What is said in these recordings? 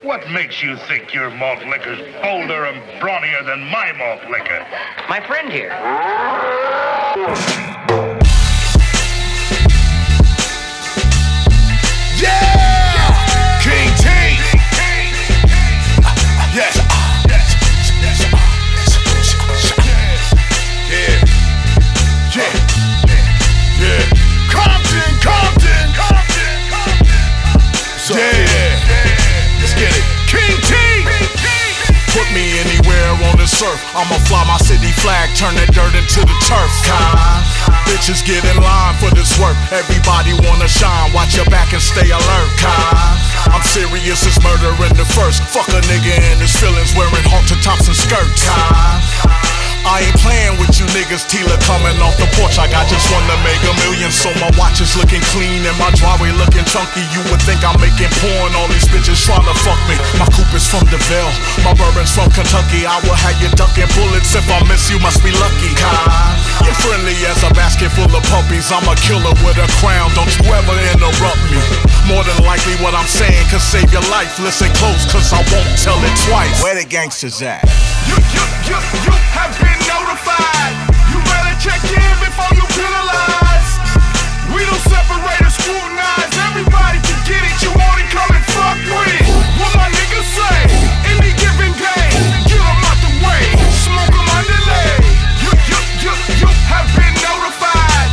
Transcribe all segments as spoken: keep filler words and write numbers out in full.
What makes you think your malt liquor's bolder and brawnier than my malt liquor? My friend here. Yeah! King T! Yes. Yeah. Yeah. Yeah. Compton, Compton, Compton, Compton. Yeah. Let's get it. King T! Put me anywhere on this earth, I'ma fly my city flag, turn that dirt into the turf. Kind. Bitches get in line for this work, everybody wanna shine, watch your back and stay alert. Kind. I'm serious as murder in the first, fuck a nigga and his feelings wearing halter tops and skirts. Kind. I ain't playing with you niggas, Tila coming off the porch. I got just one to make a million, so my watch is looking clean and my driveway looking chunky. You would think I'm making porn, all these bitches trying to fuck me. My coupe is from DeVille, my bourbon's from Kentucky. I will have you ducking bullets, if I miss you must be lucky. You're friendly as a basket full of puppies, I'm a killer with a crown, don't you ever interrupt me. More than likely what I'm saying could save your life, listen close cause I won't tell it twice. Where the gangsters at? You, you, you, you have been notified. You better check in before you penalize. We don't separate or scrutinize. Everybody can get it, you only come and fuck with. What my niggas say, any given day, get them out the way, smoke them underlay. You, you, you, you have been notified.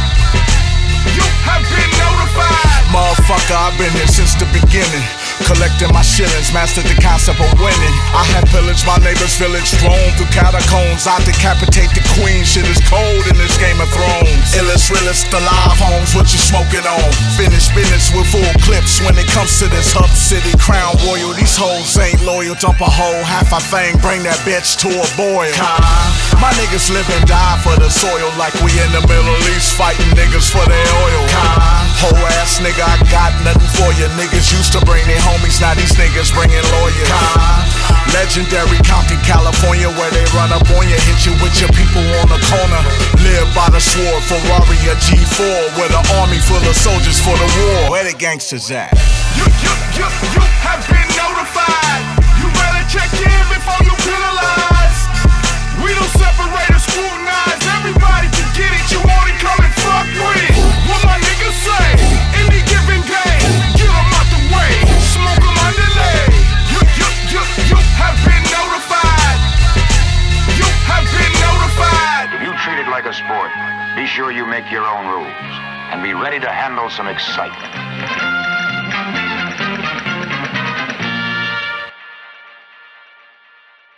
You have been notified. Motherfucker, I've been here since the beginning, collecting my shillings, mastered the concept of winning. I have pillaged my neighbor's village, roamed through catacombs. I decapitate the queen, shit is cold in this Game of Thrones. Illest, realest, alive homes, what you smoking on? Finish business with full clips when it comes to this hub city crown royal. These hoes ain't loyal, dump a hole, half a thing, bring that bitch to a boil. My niggas live and die for the soil, like we in the Middle East fighting niggas for their oil. Whole ass nigga, I got nothing for you. Niggas used to bring their homies, now these niggas bringing lawyers. Legendary Compton, California, where they run up on you, hit you with your people on the corner. Live by the sword, Ferrari or G four, with an army full of soldiers for the war. Where the gangsters at? You, you, you, you have been notified. You better check in before you penalize. We don't separate or scrutinize. Everybody can get it, you only come and fuck with. What my niggas say, any given day, get them out the way, smoke them underlay. You, you, you, you have been notified. You have been notified. If you treat it like a sport, be sure you make your own rules and be ready to handle some excitement.